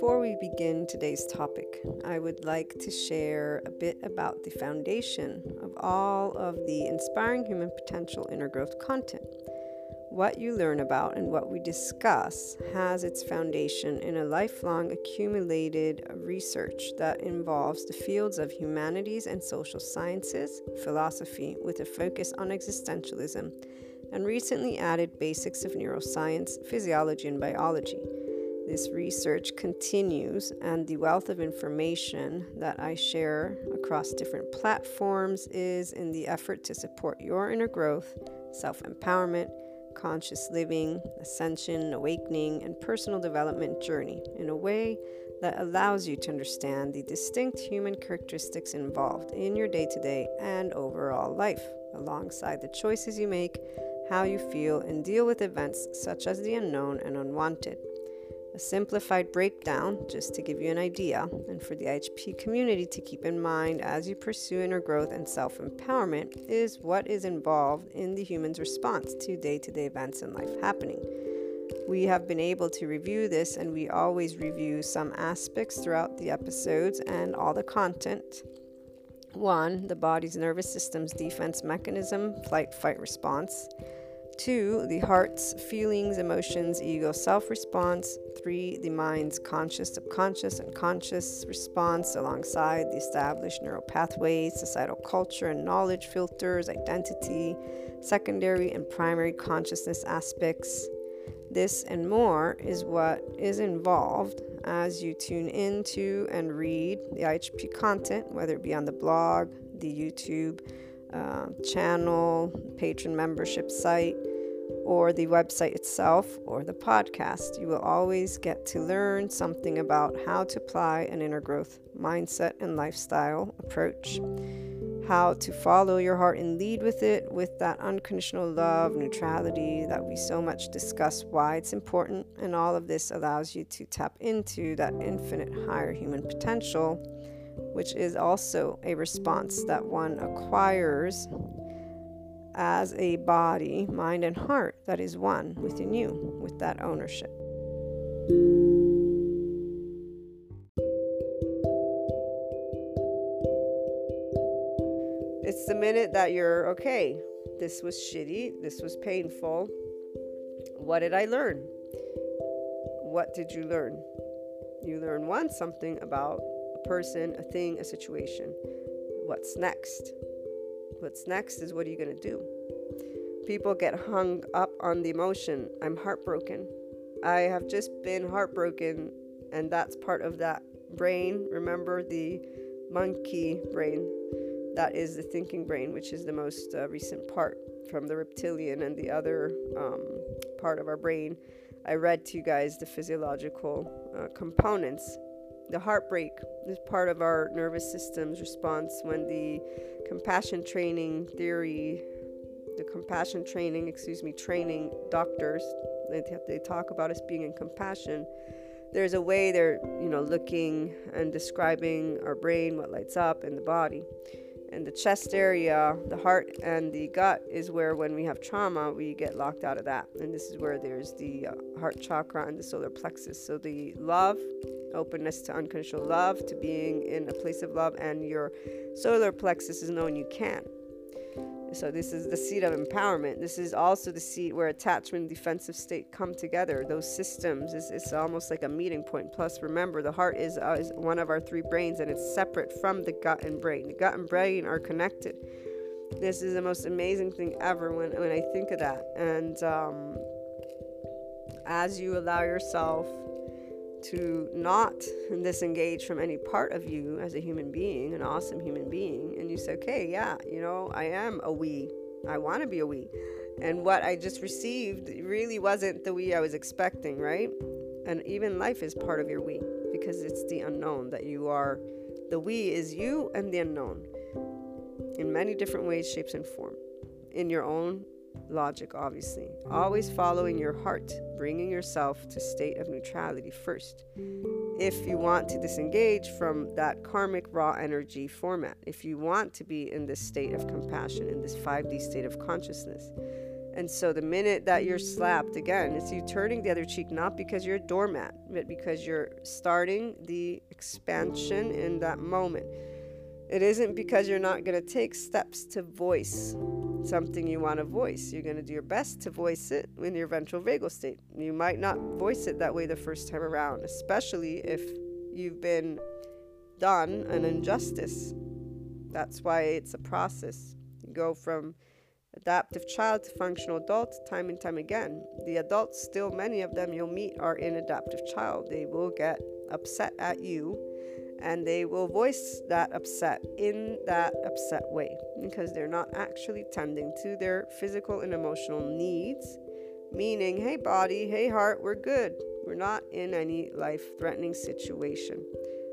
Before we begin today's topic, I would like to share a bit about the foundation of all of the Inspiring Human Potential Inner Growth content. What you learn about and what we discuss has its foundation in a lifelong accumulated research that involves the fields of humanities and social sciences, philosophy with a focus on existentialism, and recently added basics of neuroscience, physiology, and biology. This research continues, and the wealth of information that I share across different platforms is in the effort to support your inner growth, self-empowerment, conscious living, ascension, awakening, and personal development journey in a way that allows you to understand the distinct human characteristics involved in your day-to-day and overall life, alongside the choices you make, how you feel, and deal with events such as the unknown and unwanted. A simplified breakdown, just to give you an idea, and for the IHP community to keep in mind as you pursue inner growth and self-empowerment, is what is involved in the human's response to day-to-day events and life happening. We have been able to review this, and we always review some aspects throughout the episodes and all the content. 1. The body's nervous system's defense mechanism, flight-fight response. 2. The heart's feelings, emotions, ego, self-response. 3. The mind's conscious, subconscious, and conscious response alongside the established neural pathways, societal culture and knowledge filters, identity, secondary and primary consciousness aspects. This and more is what is involved as you tune into and read the IHP content, whether it be on the blog, the YouTube channel, patron membership site, or the website itself, or the podcast. You will always get to learn something about how to apply an inner growth mindset and lifestyle approach, how to follow your heart and lead with it with that unconditional love, neutrality that we so much discuss, why it's important, and all of this allows you to tap into that infinite higher human potential, which is also a response that one acquires as a body, mind, and heart that is one within you with that ownership. It's the minute that you're, okay, this was shitty, this was painful. What did I learn? What did you learn? You learn something about a person, a thing, a situation. What's next? What's next is, what are you going to do? People get hung up on the emotion. I'm heartbroken. I have just been heartbroken, and that's part of that brain. Remember the monkey brain? That is the thinking brain, which is the most recent part from the reptilian and the other part of our brain. I read to you guys the physiological components. The heartbreak is part of our nervous system's response when the compassion training training doctors, they talk about us being in compassion. There's a way they're, looking and describing our brain, what lights up in the body. And the chest area, the heart, and the gut is where, when we have trauma, we get locked out of that. And this is where there's the heart chakra and the solar plexus. So the love, openness to unconditional love, to being in a place of love, and your solar plexus is knowing you can. So this is the seat of empowerment. This is also the seat where attachment and defensive state come together. Those systems, it's almost like a meeting point. Plus, remember, the heart is one of our three brains, and it's separate from the gut and brain. The gut and brain are connected. This is the most amazing thing ever when I think of that. And as you allow yourself to not disengage from any part of you as a human being, an awesome human being, and you say, okay, yeah, I am a we. I want to be a we. And what I just received really wasn't the we I was expecting, right? And even life is part of your we, because it's the unknown that you are. The we is you and the unknown in many different ways, shapes, and form. In your own logic, obviously. Always following your heart, bringing yourself to state of neutrality first. If you want to disengage from that karmic raw energy format, if you want to be in this state of compassion, in this 5D state of consciousness, And so the minute that you're slapped, again, it's you turning the other cheek, not because you're a doormat, but because you're starting the expansion in that moment. It isn't because you're not going to take steps to voice something you want to voice. You're going to do your best to voice it in your ventral vagal state. You might not voice it that way the first time around, especially if you've been done an injustice. That's why it's a process. You go from adaptive child to functional adult time and time again. The adults, still many of them you'll meet, are in adaptive child. They will get upset at you, and they will voice that upset in that upset way because they're not actually tending to their physical and emotional needs, meaning, hey body, hey heart, we're good. We're not in any life-threatening situation.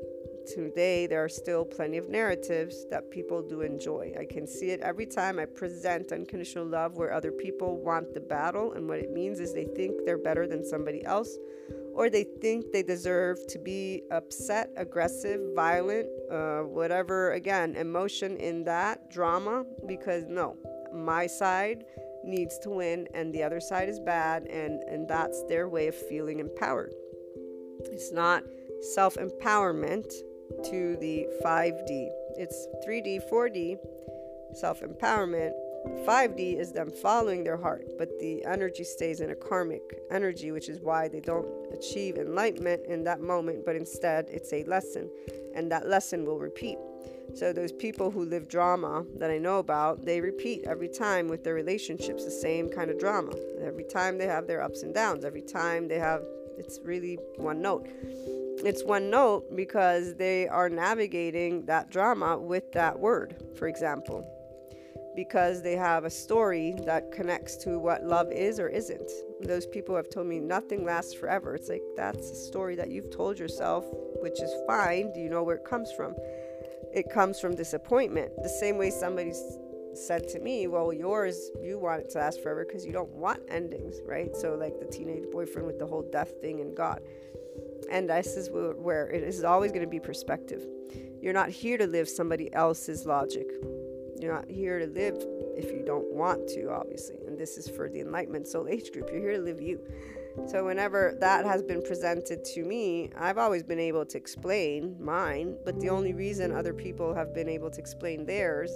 Today, there are still plenty of narratives that people do enjoy. I can see it every time I present unconditional love where other people want the battle, and what it means is they think they're better than somebody else, or they think they deserve to be upset, aggressive, violent, whatever, again, emotion in that drama, because no, my side needs to win and the other side is bad, and that's their way of feeling empowered. It's not self-empowerment to the 5D. It's 3D, 4D, self-empowerment. 5D is them following their heart, but the energy stays in a karmic energy, which is why they don't achieve enlightenment in that moment, but instead it's a lesson, and that lesson will repeat. So those people who live drama that I know about, they repeat every time with their relationships, the same kind of drama. Every time they have their ups and downs, every time they have, it's really one note. It's one note because they are navigating that drama with that word, for example, because they have a story that connects to what love is or isn't. Those people have told me nothing lasts forever. It's like, that's a story that you've told yourself, which is fine. Do you know where it comes from? It comes from disappointment. The same way somebody said to me, well, yours, you want it to last forever because you don't want endings, right? So like the teenage boyfriend with the whole death thing and God. And this is where it is always going to be perspective. You're not here to live somebody else's logic. You're not here to live if you don't want to, obviously. And this is for the Enlightenment Soul Age group. You're here to live you. So whenever that has been presented to me, I've always been able to explain mine. But the only reason other people have been able to explain theirs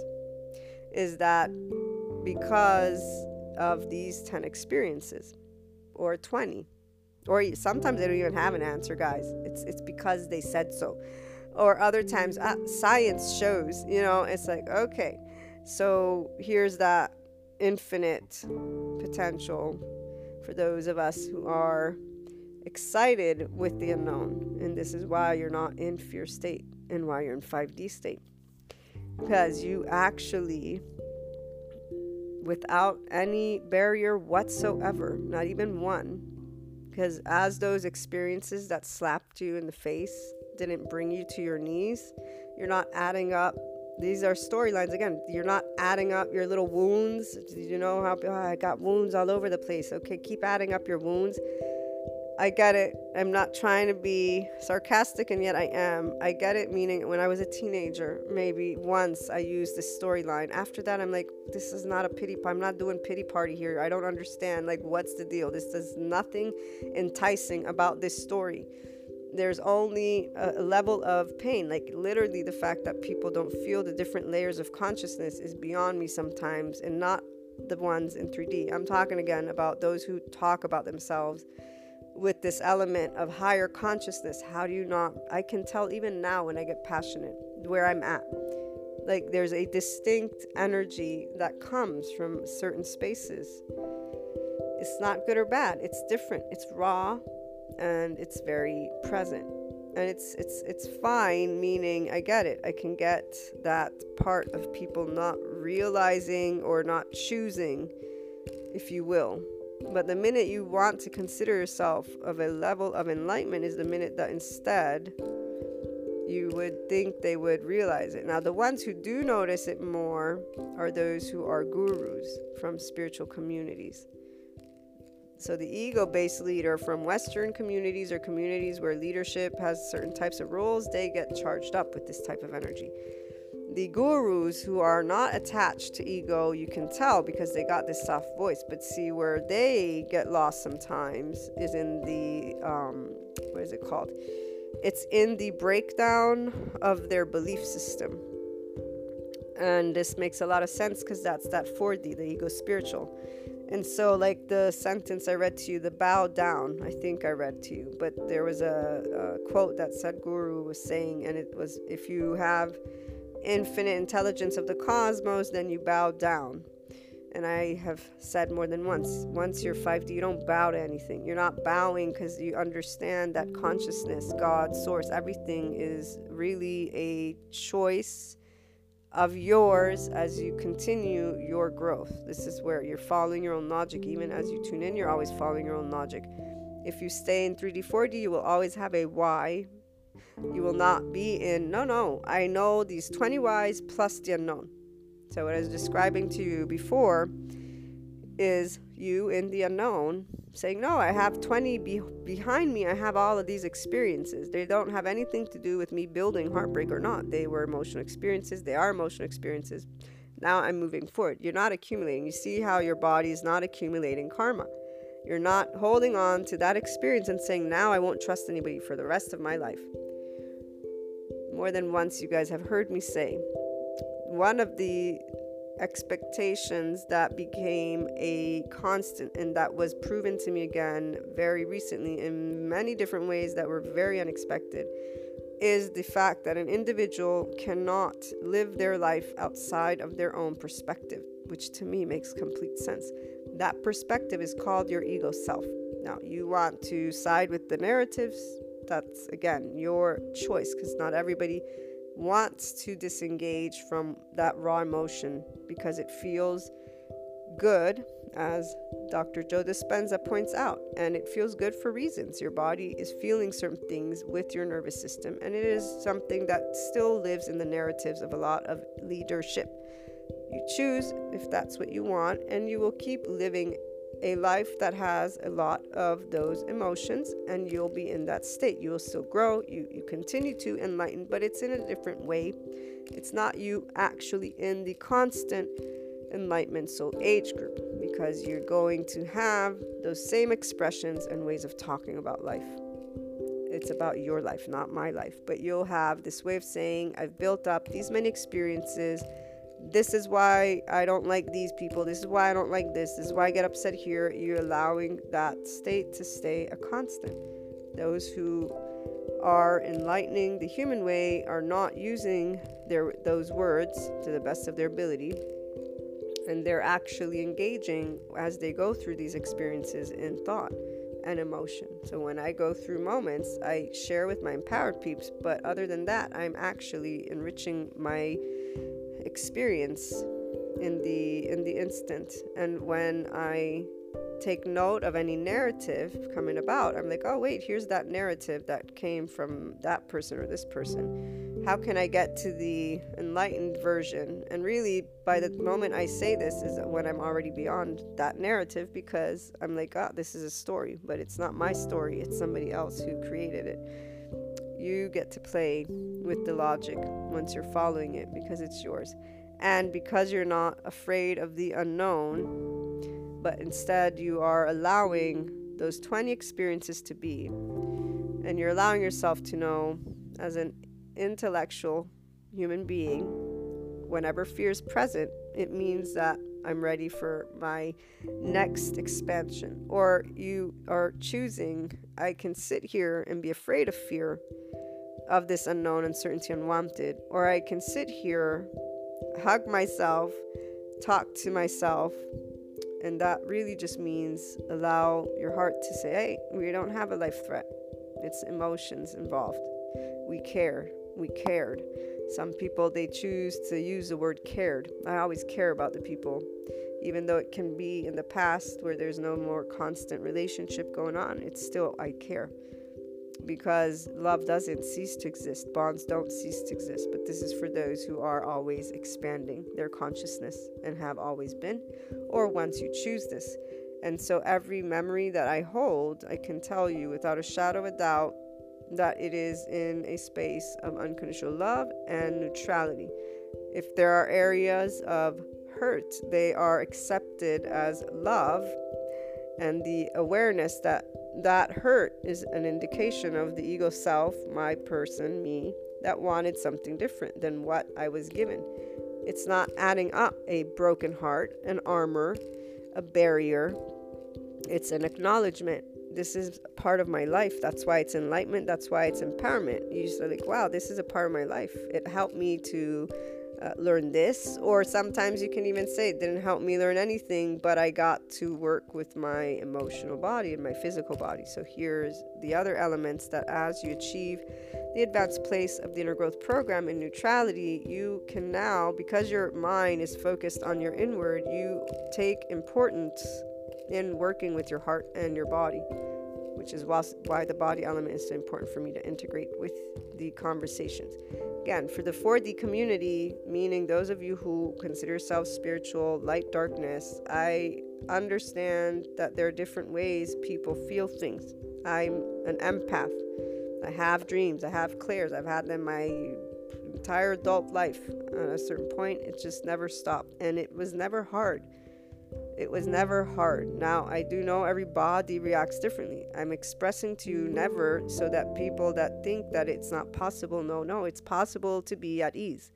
is that because of these 10 experiences or 20. Or sometimes they don't even have an answer, guys. It's because they said so. Or other times, science shows, it's like, okay, so here's that infinite potential for those of us who are excited with the unknown. And this is why you're not in fear state and why you're in 5D state. Because you actually, without any barrier whatsoever, not even one, because as those experiences that slapped you in the face didn't bring you to your knees, you're not adding up. These are storylines. Again, you're not adding up your little wounds. You know how I got wounds all over the place. Okay, keep adding up your wounds. I get it. I'm not trying to be sarcastic, and yet I am. I get it, meaning when I was a teenager, maybe once I used this storyline. After that, I'm like, this is not a pity. I'm not doing pity party here. I don't understand. Like, what's the deal? There's nothing enticing about this story. There's only a level of pain. Like, literally, the fact that people don't feel the different layers of consciousness is beyond me sometimes, and not the ones in 3D. I'm talking again about those who talk about themselves with this element of higher consciousness. How do you not? I can tell even now when I get passionate where I'm at. Like, there's a distinct energy that comes from certain spaces. It's not good or bad. It's different. It's raw, and it's very present. And it's fine, meaning I get it. I can get that part of people not realizing or not choosing, if you will. But the minute you want to consider yourself of a level of enlightenment is the minute that instead you would think they would realize it. Now, the ones who do notice it more are those who are gurus from spiritual communities. So the ego-based leader from Western communities or communities where leadership has certain types of roles, they get charged up with this type of energy. The gurus who are not attached to ego, you can tell because they got this soft voice. But see, where they get lost sometimes is in the, what is it called? It's in the breakdown of their belief system. And this makes a lot of sense because that's that 4D, the ego spiritual. And so, like the sentence I read to you, the bow down, I think I read to you, but there was a quote that Sadhguru was saying, and it was, if you have infinite intelligence of the cosmos, then you bow down. And I have said more than once you're 5D, you don't bow to anything. You're not bowing because you understand that consciousness, God, source, everything is really a choice of yours as you continue your growth. This is where you're following your own logic. Even as you tune in, you're always following your own logic. If you stay in 3D, 4D, you will always have a why. You will not be in, no, I know these 20 whys plus the unknown. So what I was describing to you before is you in the unknown saying, no, I have 20 behind me. I have all of these experiences. They don't have anything to do with me building heartbreak or not. They were emotional experiences. They are emotional experiences. Now I'm moving forward. You're not accumulating. You see how your body is not accumulating karma. You're not holding on to that experience and saying, now I won't trust anybody for the rest of my life. More than once, you guys have heard me say, one of the expectations that became a constant and that was proven to me again very recently in many different ways that were very unexpected is the fact that an individual cannot live their life outside of their own perspective, which to me makes complete sense. That perspective is called your ego self. Now, you want to side with the narratives, that's again your choice, because not everybody wants to disengage from that raw emotion because it feels good, as Dr. Joe Dispenza points out, and it feels good for reasons. Your body is feeling certain things with your nervous system, and it is something that still lives in the narratives of a lot of leadership. You choose if that's what you want, and you will keep living a life that has a lot of those emotions, and you'll be in that state. You will still grow, you continue to enlighten, but it's in a different way. It's not you actually in the constant enlightenment soul age group, because you're going to have those same expressions and ways of talking about life. It's about your life, not my life, but you'll have this way of saying, I've built up these many experiences. This is why I don't like these people. This is why I don't like this. This is why I get upset here. You're allowing that state to stay a constant. Those who are enlightening the human way are not using those words to the best of their ability. And they're actually engaging as they go through these experiences in thought and emotion. So when I go through moments, I share with my empowered peeps. But other than that, I'm actually enriching my experience in the instant. And when I take note of any narrative coming about, I'm like, oh wait, here's that narrative that came from that person or this person. How can I get to the enlightened version? And really, by the moment I say this is when I'm already beyond that narrative, because I'm like, oh, this is a story, but it's not my story, it's somebody else who created it. You get to play with the logic once you're following it, because it's yours. And because you're not afraid of the unknown, but instead you are allowing those 20 experiences to be, and you're allowing yourself to know as an intellectual human being, whenever fear is present, it means that I'm ready for my next expansion. Or you are choosing, I can sit here and be afraid of fear, of this unknown, uncertainty, unwanted, or I can sit here, hug myself, talk to myself, and that really just means allow your heart to say, hey, we don't have a life threat. It's emotions involved. We care. We cared. Some people, they choose to use the word cared. I always care about the people, even though it can be in the past where there's no more constant relationship going on. It's still, I care. Because love doesn't cease to exist. Bonds don't cease to exist. But this is for those who are always expanding their consciousness and have always been, or once you choose this. And so every memory that I hold, I can tell you without a shadow of a doubt that it is in a space of unconditional love and neutrality. If there are areas of hurt, they are accepted as love, and the awareness that that hurt is an indication of the ego self, my person, me, that wanted something different than what I was given. It's not adding up a broken heart, an armor, a barrier. It's an acknowledgement. This is part of my life. That's why it's enlightenment. That's why it's empowerment. You just are like, wow, this is a part of my life. It helped me to learn this. Or sometimes you can even say it didn't help me learn anything, but I got to work with my emotional body and my physical body. So here's the other elements that as you achieve the advanced place of the inner growth program in neutrality, you can now, because your mind is focused on your inward, you take importance in working with your heart and your body, which is why the body element is so important for me to integrate with the conversations. Again, for the 4D community, meaning those of you who consider yourselves spiritual, light, darkness, I understand that there are different ways people feel things. I'm an empath. I have dreams. I have clairs. I've had them my entire adult life. At a certain point, it just never stopped. And it was never hard. It was never hard. Now, I do know every body reacts differently. I'm expressing to you never so that people that think that it's not possible, no, it's possible to be at ease.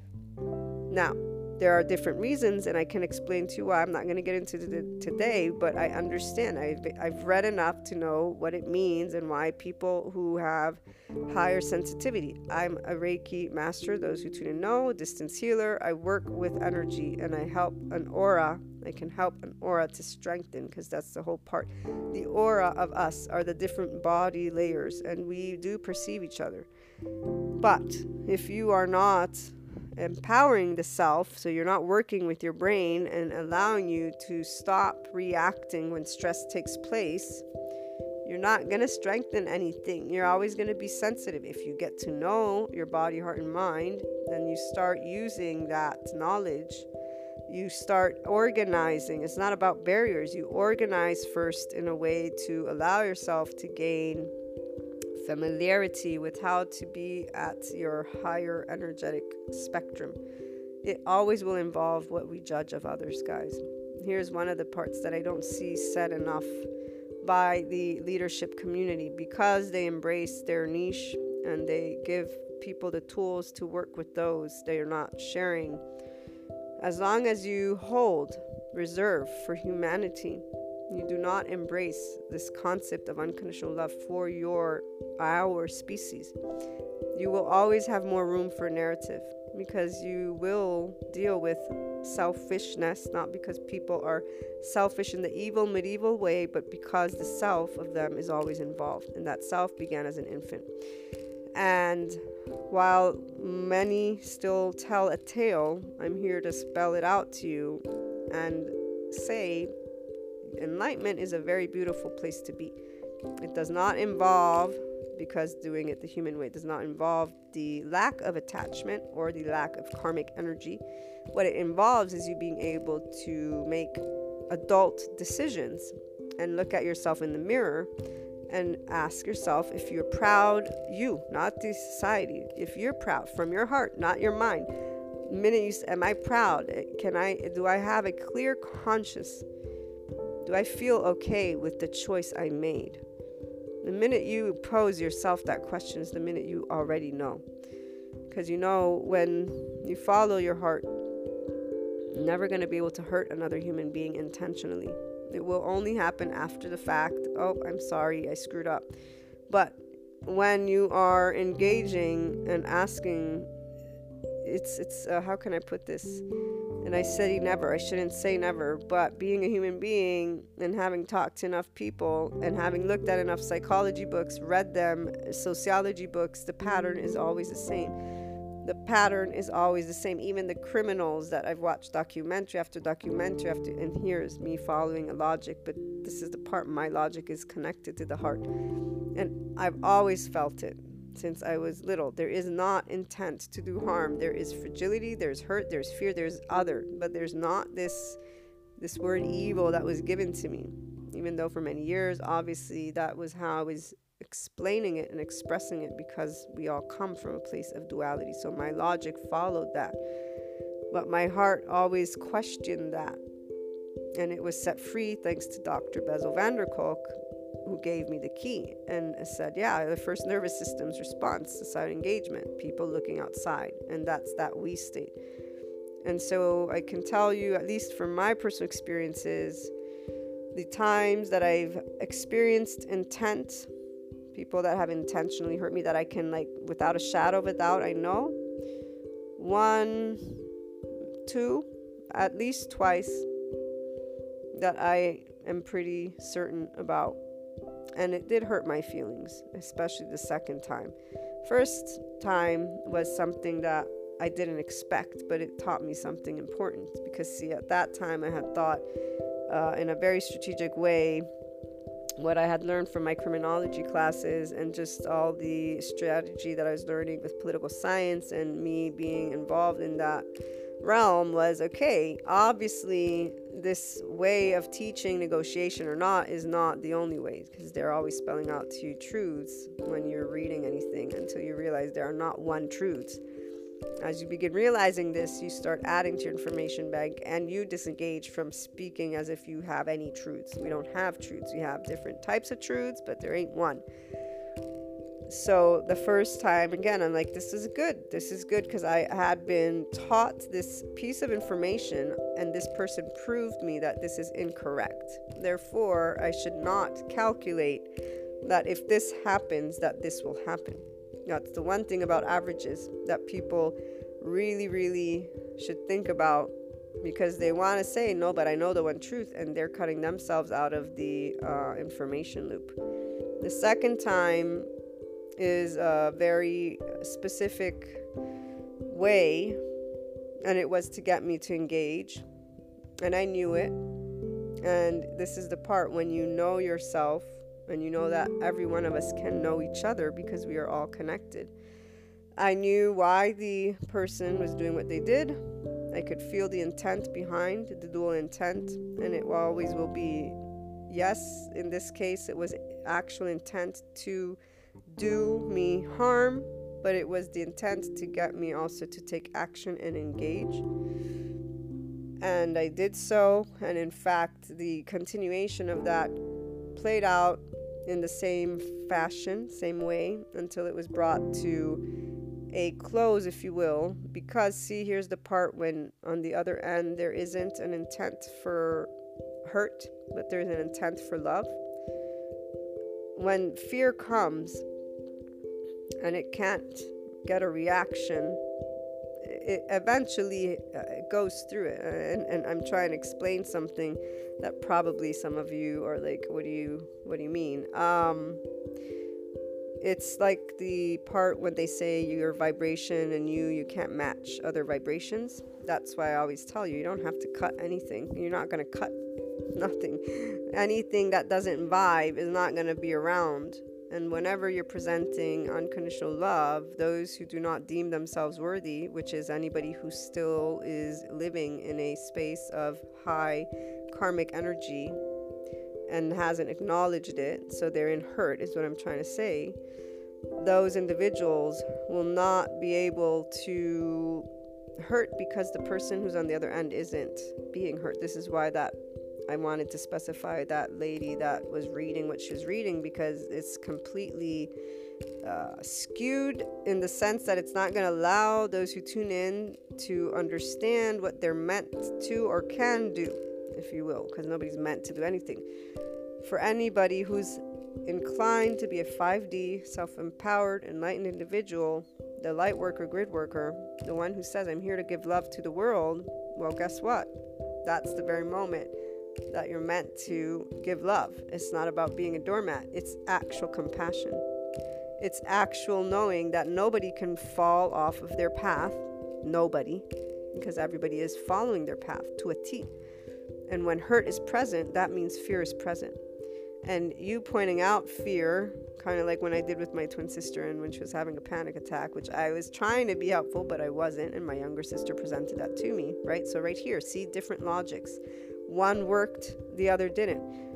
Now, there are different reasons, and I can explain to you why. I'm not going to get into it today, but I understand. I've read enough to know what it means and why people who have higher sensitivity. I'm a Reiki master, those who tune in know, a distance healer. I work with energy, and I help an aura. I can help an aura to strengthen, because that's the whole part. The aura of us are the different body layers, and we do perceive each other. But if you are not empowering the self, so you're not working with your brain and allowing you to stop reacting when stress takes place, you're not going to strengthen anything. You're always going to be sensitive. If you get to know your body, heart, and mind, then you start using that knowledge. You start organizing. It's not about barriers. You organize first in a way to allow yourself to gain familiarity with how to be at your higher energetic spectrum. It always will involve what we judge of others, guys. Here's one of the parts that I don't see said enough by the leadership community, because they embrace their niche and they give people the tools to work with those they are not sharing. As long as you hold reserve for humanity, you do not embrace this concept of unconditional love for our species, you will always have more room for narrative, because you will deal with selfishness, not because people are selfish in the evil medieval way, but because the self of them is always involved, and that self began as an infant. And while many still tell a tale, I'm here to spell it out to you and say enlightenment is a very beautiful place to be. It does not involve, because doing it the human way does not involve the lack of attachment or the lack of karmic energy. What it involves is you being able to make adult decisions and look at yourself in the mirror and ask yourself if you're proud, you, not the society, if you're proud from your heart, not your mind. The minute you say, am I proud? Do I have a clear conscience? Do I feel okay with the choice I made? The minute you pose yourself that question is the minute you already know. Because you know, when you follow your heart, you're never going to be able to hurt another human being intentionally. It will only happen after the fact. Oh, I'm sorry, I screwed up. But when you are engaging and asking, it's how can I put this? And I said never. I shouldn't say never. But being a human being and having talked to enough people and having looked at enough psychology books, read them, sociology books, the pattern is always the same. The pattern is always the same. Even the criminals that I've watched documentary after documentary after, and here's me following a logic, but this is the part my logic is connected to the heart. And I've always felt it since I was little. There is not intent to do harm. There is fragility, there's hurt, there's fear, there's other, but there's not this word evil that was given to me. Even though for many years, obviously, that was how I was explaining it and expressing it, because we all come from a place of duality. So my logic followed that. But my heart always questioned that. And it was set free thanks to Dr. Bessel van der Kolk, who gave me the key and said, yeah, the first nervous system's response to side engagement, people looking outside, and that's that we state. And so I can tell you, at least from my personal experiences, the times that I've experienced intent, people that have intentionally hurt me, that I can, like, without a shadow of a doubt, I know, 1, 2, at least twice, that I am pretty certain about. And it did hurt my feelings, especially the second time. First time was something that I didn't expect, but it taught me something important. Because, see, at that time I had thought in a very strategic way what I had learned from my criminology classes and just all the strategy that I was learning with political science and me being involved in that realm was, okay, obviously this way of teaching negotiation or not is not the only way, because they're always spelling out to you truths when you're reading anything until you realize there are not one truths. As you begin realizing this, you start adding to your information bag and you disengage from speaking as if you have any truths. We don't have truths. We have different types of truths, but there ain't one. So the first time, again, I'm like, this is good because I had been taught this piece of information and this person proved me that this is incorrect. Therefore, I should not calculate that if this happens, that this will happen. That's the one thing about averages that people really, really should think about, because they want to say, no, but I know the one truth, and they're cutting themselves out of the information loop. The second time is a very specific way, and it was to get me to engage, and I knew it. And this is the part when you know yourself and you know that every one of us can know each other because we are all connected. I knew why the person was doing what they did. I could feel the intent behind the dual intent, and it always will be, yes, in this case it was actual intent to do me harm, but it was the intent to get me also to take action and engage. And I did so, and in fact the continuation of that played out in the same fashion, same way, until it was brought to a close, if you will. Because, see, here's the part when on the other end there isn't an intent for hurt, but there's an intent for love. When fear comes and it can't get a reaction, it eventually goes through it. And I'm trying to explain something that probably some of you are like, what do you mean? It's like the part when they say your vibration and you can't match other vibrations. That's why I always tell you don't have to cut anything. You're not going to cut nothing. Anything that doesn't vibe is not going to be around. And whenever you're presenting unconditional love, those who do not deem themselves worthy, which is anybody who still is living in a space of high karmic energy and hasn't acknowledged it, so they're in hurt, is what I'm trying to say, those individuals will not be able to hurt because the person who's on the other end isn't being hurt. This is why that I wanted to specify that lady that was reading what she was reading, because it's completely skewed in the sense that it's not going to allow those who tune in to understand what they're meant to or can do, if you will, because nobody's meant to do anything. For anybody who's inclined to be a 5D, self-empowered, enlightened individual, the light worker, grid worker, the one who says, I'm here to give love to the world, well, guess what? That's the very moment that you're meant to give love. It's not about being a doormat. It's actual compassion. It's actual knowing that nobody can fall off of their path. Nobody. Because everybody is following their path to a T. And when hurt is present, that means fear is present. And you pointing out fear, kind of like when I did with my twin sister and when she was having a panic attack, which I was trying to be helpful, but I wasn't. And my younger sister presented that to me, right? So right here, see different logics. One worked, the other didn't.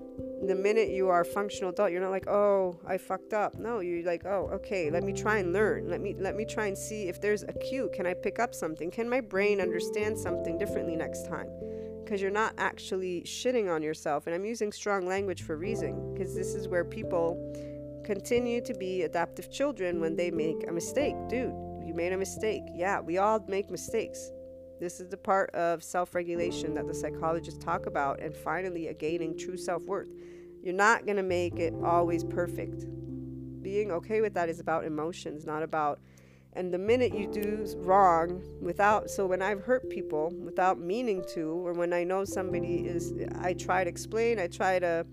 The minute you are a functional adult, you're not like, oh, I fucked up. No, you're like, oh, okay, let me try and learn. Let me try and see if there's a cue. Can I pick up something? Can my brain understand something differently next time? Because you're not actually shitting on yourself. And I'm using strong language for a reason, because this is where people continue to be adaptive children when they make a mistake. Dude, you made a mistake. Yeah, we all make mistakes. This is the part of self-regulation that the psychologists talk about, and finally gaining true self-worth. You're not going to make it always perfect. Being okay with that is about emotions, not about... And the minute you do wrong so when I've hurt people without meaning to, or when I know somebody is... I try to explain, I try to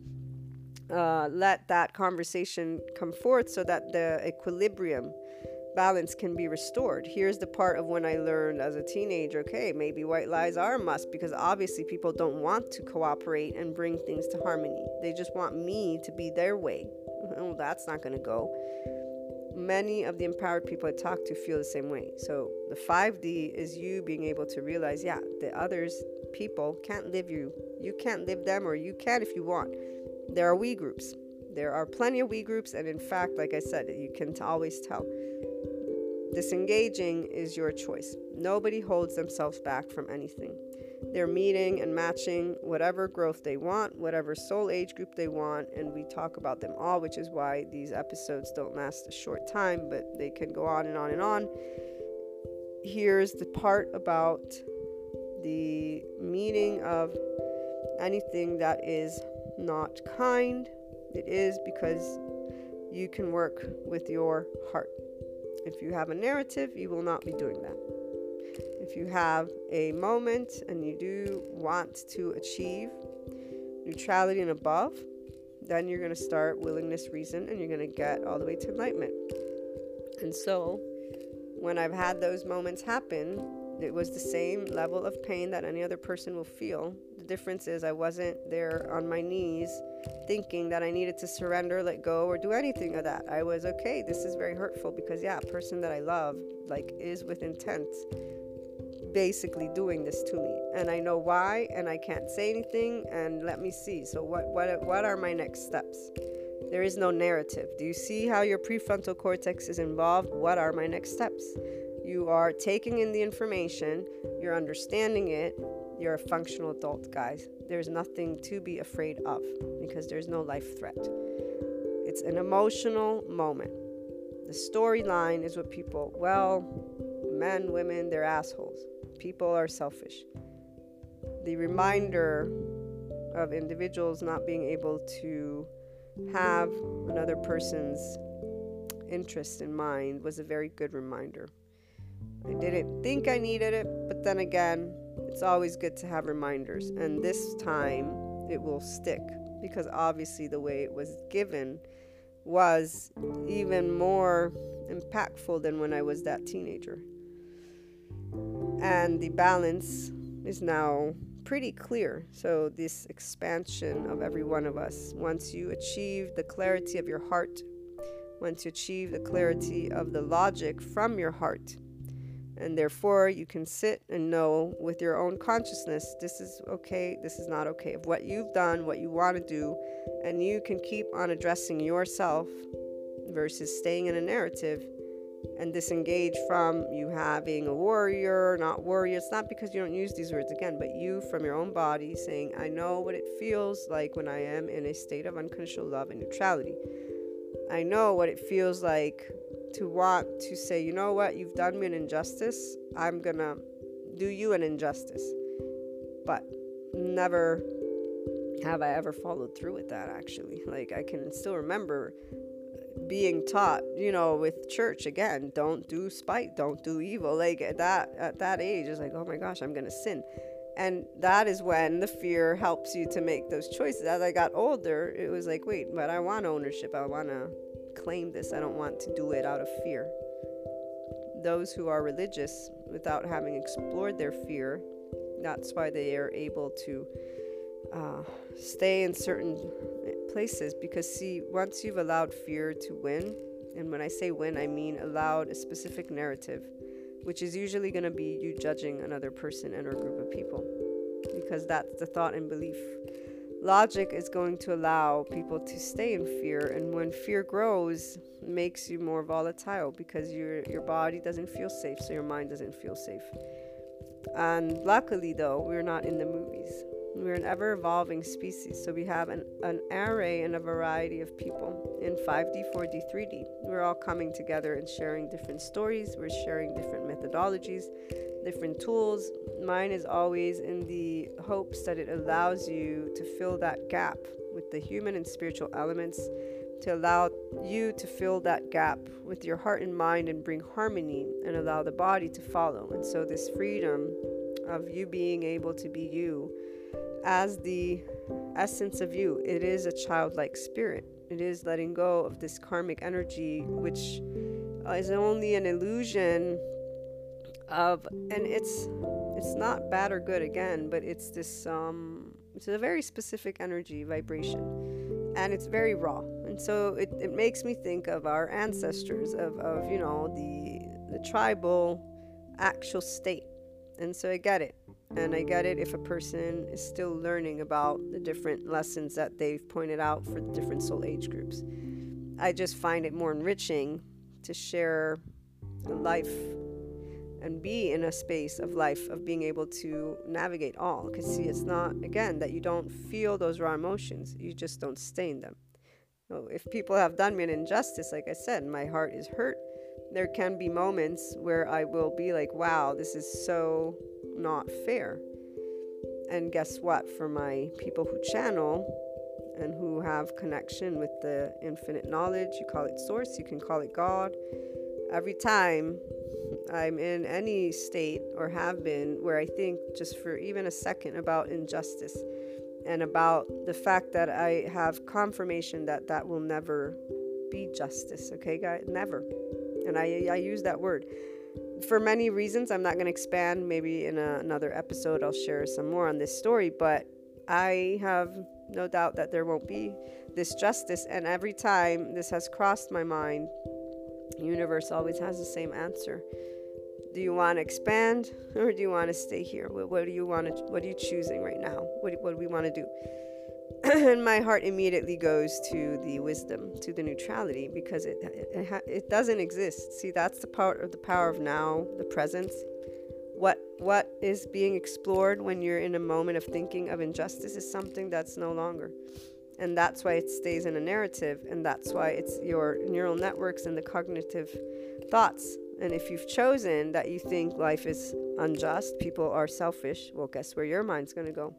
let that conversation come forth so that the equilibrium balance can be restored. Here's the part of when I learned as a teenager, okay, maybe white lies are a must, because obviously people don't want to cooperate and bring things to harmony. They just want me to be their way. Oh, that's not going to go. Many of the empowered people I talk to feel the same way. So the 5D is you being able to realize, yeah, the others, people can't live you. You can't live them, or you can if you want. There are we groups. There are plenty of we groups, and in fact, like I said, you can always tell. Disengaging is your choice. Nobody holds themselves back from anything. They're meeting and matching whatever growth they want, whatever soul age group they want, and we talk about them all, which is why these episodes don't last a short time, but they can go on and on and on. Here's the part about the meaning of anything that is not kind. It is because you can work with your heart. If you have a narrative, you will not be doing that. If you have a moment and you do want to achieve neutrality and above, then you're going to start willingness, reason, and you're going to get all the way to enlightenment. And so when I've had those moments happen, it was the same level of pain that any other person will feel. The difference is I wasn't there on my knees thinking that I needed to surrender, let go, or do anything of that. I was, okay, this is very hurtful because, yeah, a person that I love, is with intent basically doing this to me. And I know why, and I can't say anything, and let me see. So what are my next steps? There is no narrative. Do you see how your prefrontal cortex is involved? What are my next steps? You are taking in the information, you're understanding it, you're a functional adult, guys. There's nothing to be afraid of because there's no life threat. It's an emotional moment. The storyline is what people, men, women, they're assholes. People are selfish. The reminder of individuals not being able to have another person's interest in mind was a very good reminder. I didn't think I needed it, but then again, it's always good to have reminders. And this time, it will stick because obviously the way it was given was even more impactful than when I was that teenager. And the balance is now pretty clear. So this expansion of every one of us, once you achieve the clarity of your heart, once you achieve the clarity of the logic from your heart, and therefore you can sit and know with your own consciousness, this is okay, this is not okay, of what you've done, what you want to do, and you can keep on addressing yourself versus staying in a narrative and disengage from you having a warrior, not warrior. It's not because you don't use these words again, but you from your own body saying, I know what it feels like when I am in a state of unconditional love and neutrality. I know what it feels like to want to say, you know what, you've done me an injustice, I'm gonna do you an injustice. But never have I ever followed through with that, actually. I can still remember being taught, with church, again, don't do spite, don't do evil. At that age, it's like, oh my gosh, I'm gonna sin. And that is when the fear helps you to make those choices. As I got older, it was like, wait, but I want ownership, I want to claim this, I don't want to do it out of fear. Those who are religious, without having explored their fear, that's why they are able to stay in certain places, because see, once you've allowed fear to win, and when I say win, I mean allowed a specific narrative, which is usually going to be you judging another person and or group of people, because that's the thought and belief Logic is going to allow people to stay in fear, and when fear grows, it makes you more volatile because your body doesn't feel safe, so your mind doesn't feel safe. And luckily, though, we're not in the movies. We're an ever-evolving species, so we have an array and a variety of people in 5D, 4D, 3D. We're all coming together and sharing different stories. We're sharing different methodologies, different tools. Mine is always in the hopes that it allows you to fill that gap with the human and spiritual elements, to allow you to fill that gap with your heart and mind and bring harmony and allow the body to follow. And so this freedom of you being able to be you as the essence of you, it is a childlike spirit. It is letting go of this karmic energy, which is only an illusion of, and it's not bad or good again, but it's this it's a very specific energy vibration, and it's very raw. And so it makes me think of our ancestors, of the tribal actual state. And so I get it. And I get it if a person is still learning about the different lessons that they've pointed out for the different soul age groups. I just find it more enriching to share life and be in a space of life, of being able to navigate all. Because see, it's not, again, that you don't feel those raw emotions. You just don't stay in them. So if people have done me an injustice, like I said, my heart is hurt. There can be moments where I will be like, wow, this is so not fair. And guess what? For my people who channel and who have connection with the infinite knowledge, you call it source, you can call it God. Every time I'm in any state, or have been, where I think just for even a second about injustice and about the fact that I have confirmation that will never be justice, okay, guys? Never. And I use that word for many reasons. I'm not going to expand. Maybe in another episode I'll share some more on this story, but I have no doubt that there won't be this justice. And every time this has crossed my mind, the universe always has the same answer. Do you want to expand, or do you want to stay here? What do you want to? What are you choosing right now? What do we want to do? And my heart immediately goes to the wisdom, to the neutrality, because it doesn't exist. See, that's the part of the power of now, the presence. What is being explored when you're in a moment of thinking of injustice is something that's no longer. And that's why it stays in a narrative, and that's why it's your neural networks and the cognitive thoughts. And if you've chosen that you think life is unjust, people are selfish, well, guess where your mind's going to go?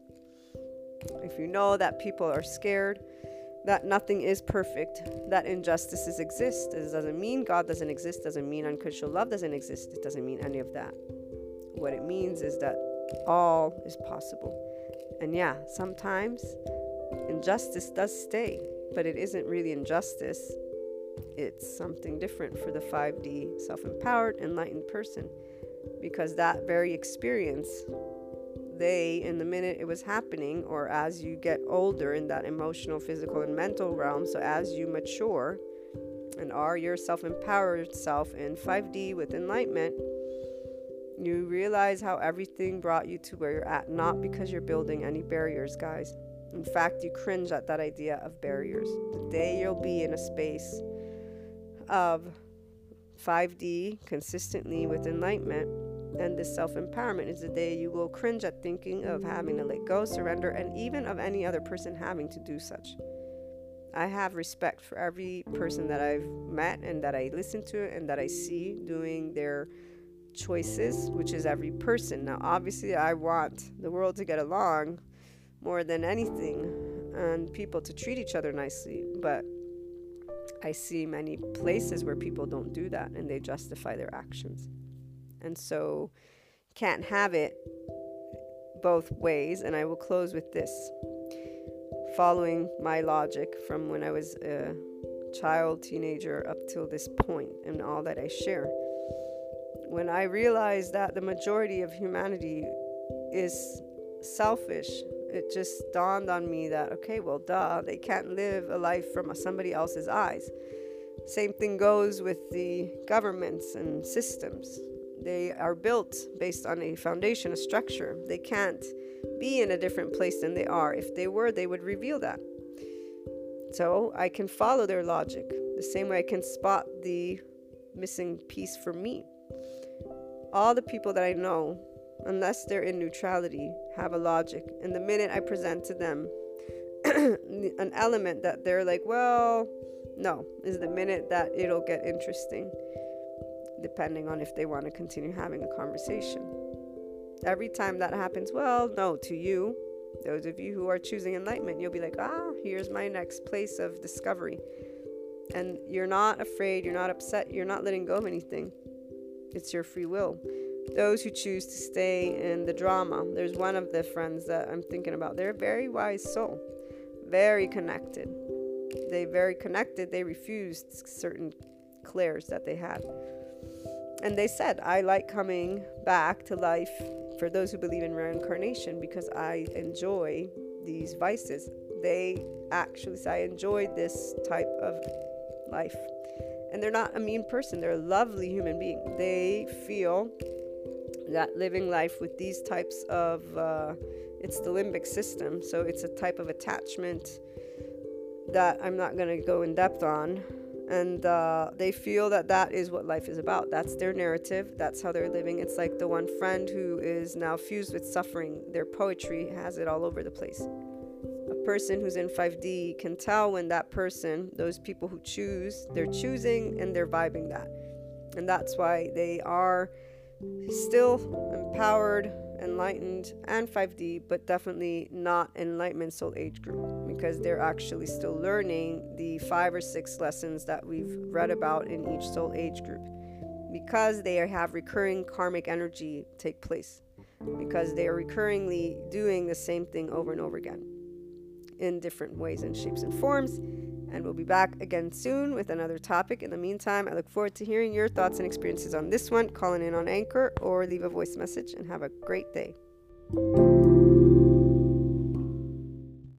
If you know that people are scared, that nothing is perfect, that injustices exist, it doesn't mean God doesn't exist, doesn't mean unconditional love doesn't exist, it doesn't mean any of that. What it means is that all is possible. And yeah, sometimes injustice does stay, but it isn't really injustice. It's something different for the 5D self-empowered, enlightened person, because that very experience, in the minute it was happening, or as you get older in that emotional, physical, and mental realm, so as you mature and are your self-empowered self in 5D with enlightenment, you realize how everything brought you to where you're at, not because you're building any barriers, guys. In fact, you cringe at that idea of barriers. The day you'll be in a space of 5D consistently with enlightenment and this self-empowerment is the day you will cringe at thinking of having to let go, surrender, and even of any other person having to do such. I have respect for every person that I've met and that I listen to and that I see doing their choices, which is every person. Now, obviously, I want the world to get along more than anything and people to treat each other nicely, but I see many places where people don't do that and they justify their actions. And so can't have it both ways. And I will close with this. Following my logic from when I was a child, teenager, up till this point and all that I share. When I realized that the majority of humanity is selfish, it just dawned on me that, okay, well, duh, they can't live a life from somebody else's eyes. Same thing goes with the governments and systems. They are built based on a foundation, a structure. They can't be in a different place than they are. If they were, they would reveal that. So I can follow their logic the same way I can spot the missing piece for me. All the people that I know, unless they're in neutrality, have a logic. And the minute I present to them an element that they're like, well, no, is the minute that it'll get interesting, depending on if they want to continue having a conversation. Every time that happens, well, no, to you, those of you who are choosing enlightenment, you'll be like, here's my next place of discovery. And you're not afraid, you're not upset, you're not letting go of anything. It's your free will. Those who choose to stay in the drama, there's one of the friends that I'm thinking about. They're a very wise soul, very connected. They refused certain clairs that they had. And they said, I like coming back to life for those who believe in reincarnation because I enjoy these vices. They actually say, I enjoyed this type of life. And they're not a mean person. They're a lovely human being. They feel that living life with these types of, it's the limbic system. So it's a type of attachment that I'm not going to go in depth on. And they feel that that is what life is about. That's their narrative. That's how they're living. It's like the one friend who is now fused with suffering. Their poetry has it all over the place. A person who's in 5D can tell when that person, those people who choose, they're choosing and they're vibing that. And that's why they are still empowered, enlightened, and 5D, but definitely not enlightenment soul age group, because they're actually still learning the 5 or 6 lessons that we've read about in each soul age group, because they have recurring karmic energy take place, because they are recurringly doing the same thing over and over again in different ways and shapes and forms. And we'll be back again soon with another topic. In the meantime, I look forward to hearing your thoughts and experiences on this one. Call in on Anchor or leave a voice message, and have a great day.